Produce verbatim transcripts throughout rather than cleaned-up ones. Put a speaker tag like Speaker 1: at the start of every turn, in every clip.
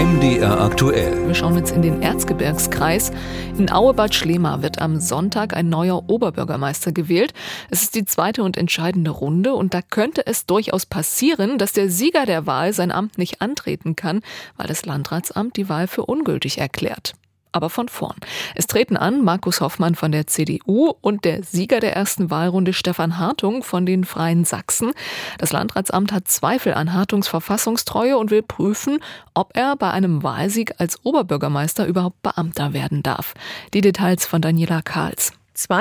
Speaker 1: M D R aktuell.
Speaker 2: Wir schauen jetzt in den Erzgebirgskreis. In Aue-Bad Schlema wird am Sonntag ein neuer Oberbürgermeister gewählt. Es ist die zweite und entscheidende Runde und da könnte es durchaus passieren, dass der Sieger der Wahl sein Amt nicht antreten kann, weil das Landratsamt die Wahl für ungültig erklärt. Aber von vorn. Es treten an Markus Hoffmann von der C D U und der Sieger der ersten Wahlrunde Stefan Hartung von den Freien Sachsen. Das Landratsamt hat Zweifel an Hartungs Verfassungstreue und will prüfen, ob er bei einem Wahlsieg als Oberbürgermeister überhaupt Beamter werden darf. Die Details von Daniela Kahls.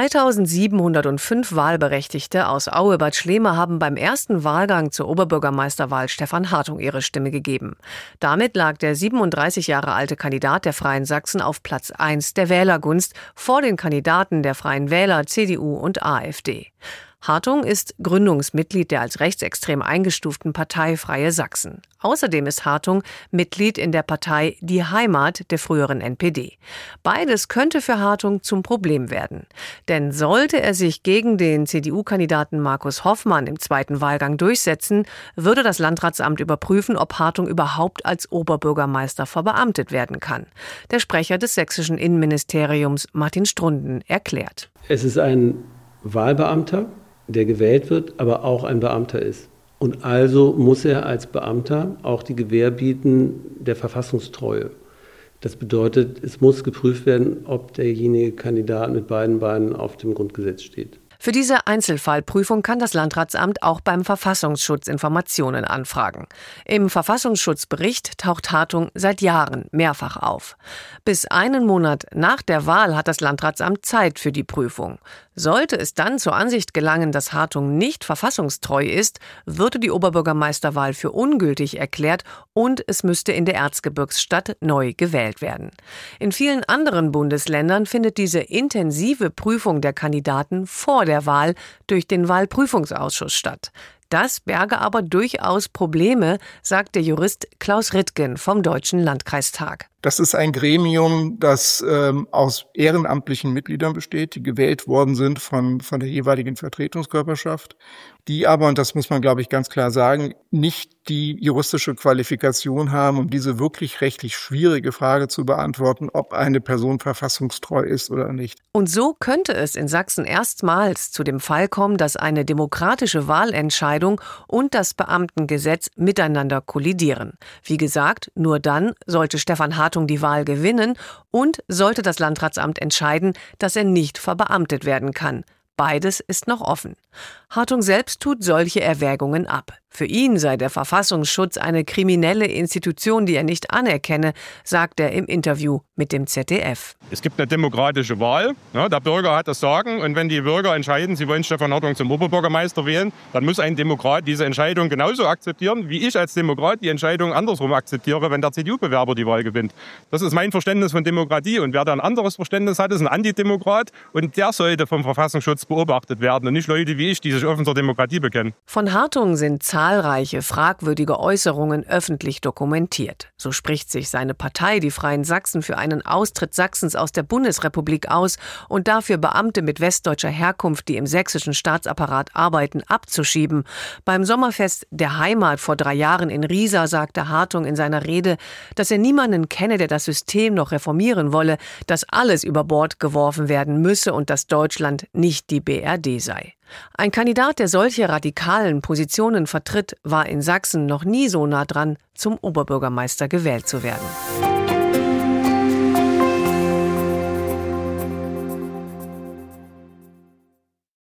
Speaker 3: zweitausendsiebenhundertfünf Wahlberechtigte aus Aue-Bad Schlema haben beim ersten Wahlgang zur Oberbürgermeisterwahl Stefan Hartung ihre Stimme gegeben. Damit lag der siebenunddreißig Jahre alte Kandidat der Freien Sachsen auf Platz eins der Wählergunst vor den Kandidaten der Freien Wähler, C D U und AfD. Hartung ist Gründungsmitglied der als rechtsextrem eingestuften Partei Freie Sachsen. Außerdem ist Hartung Mitglied in der Partei Die Heimat der früheren N P D. Beides könnte für Hartung zum Problem werden. Denn sollte er sich gegen den C D U-Kandidaten Markus Hoffmann im zweiten Wahlgang durchsetzen, würde das Landratsamt überprüfen, ob Hartung überhaupt als Oberbürgermeister verbeamtet werden kann. Der Sprecher des sächsischen Innenministeriums, Martin Strunden, erklärt.
Speaker 4: Es ist ein Wahlbeamter, der gewählt wird, aber auch ein Beamter ist. Und also muss er als Beamter auch die Gewähr bieten der Verfassungstreue. Das bedeutet, es muss geprüft werden, ob derjenige Kandidat mit beiden Beinen auf dem Grundgesetz steht.
Speaker 3: Für diese Einzelfallprüfung kann das Landratsamt auch beim Verfassungsschutz Informationen anfragen. Im Verfassungsschutzbericht taucht Hartung seit Jahren mehrfach auf. Bis einen Monat nach der Wahl hat das Landratsamt Zeit für die Prüfung. Sollte es dann zur Ansicht gelangen, dass Hartung nicht verfassungstreu ist, würde die Oberbürgermeisterwahl für ungültig erklärt und es müsste in der Erzgebirgsstadt neu gewählt werden. In vielen anderen Bundesländern findet diese intensive Prüfung der Kandidaten vor der Wahl durch den Wahlprüfungsausschuss statt. Das berge aber durchaus Probleme, sagt der Jurist Klaus Rittgen vom Deutschen Landkreistag.
Speaker 5: Das ist ein Gremium, das ähm, aus ehrenamtlichen Mitgliedern besteht, die gewählt worden sind von, von der jeweiligen Vertretungskörperschaft, die aber, und das muss man, glaube ich, ganz klar sagen, nicht die juristische Qualifikation haben, um diese wirklich rechtlich schwierige Frage zu beantworten, ob eine Person verfassungstreu ist oder nicht.
Speaker 3: Und so könnte es in Sachsen erstmals zu dem Fall kommen, dass eine demokratische Wahlentscheidung und das Beamtengesetz miteinander kollidieren. Wie gesagt, nur dann sollte Stefan Hartung die Wahl gewinnen und sollte das Landratsamt entscheiden, dass er nicht verbeamtet werden kann. Beides ist noch offen. Hartung selbst tut solche Erwägungen ab. Für ihn sei der Verfassungsschutz eine kriminelle Institution, die er nicht anerkenne, sagt er im Interview mit dem Z D F.
Speaker 6: Es gibt eine demokratische Wahl, ja, der Bürger hat das Sagen und wenn die Bürger entscheiden, sie wollen Stefan Hartung zum Oberbürgermeister wählen, dann muss ein Demokrat diese Entscheidung genauso akzeptieren, wie ich als Demokrat die Entscheidung andersrum akzeptiere, wenn der C D U-Bewerber die Wahl gewinnt. Das ist mein Verständnis von Demokratie und wer da ein anderes Verständnis hat, ist ein Antidemokrat und der sollte vom Verfassungsschutz beobachtet werden und nicht Leute wie ich, die sich offen zur Demokratie bekennen.
Speaker 3: Von Hartung sind zahlreiche fragwürdige Äußerungen öffentlich dokumentiert. So spricht sich seine Partei, die Freien Sachsen, für einen Austritt Sachsens aus der Bundesrepublik aus und dafür Beamte mit westdeutscher Herkunft, die im sächsischen Staatsapparat arbeiten, abzuschieben. Beim Sommerfest der Heimat vor drei Jahren in Riesa sagte Hartung in seiner Rede, dass er niemanden kenne, der das System noch reformieren wolle, dass alles über Bord geworfen werden müsse und dass Deutschland nicht die B R D sei. Ein Kandidat, der solche radikalen Positionen vertritt, war in Sachsen noch nie so nah dran, zum Oberbürgermeister gewählt zu werden.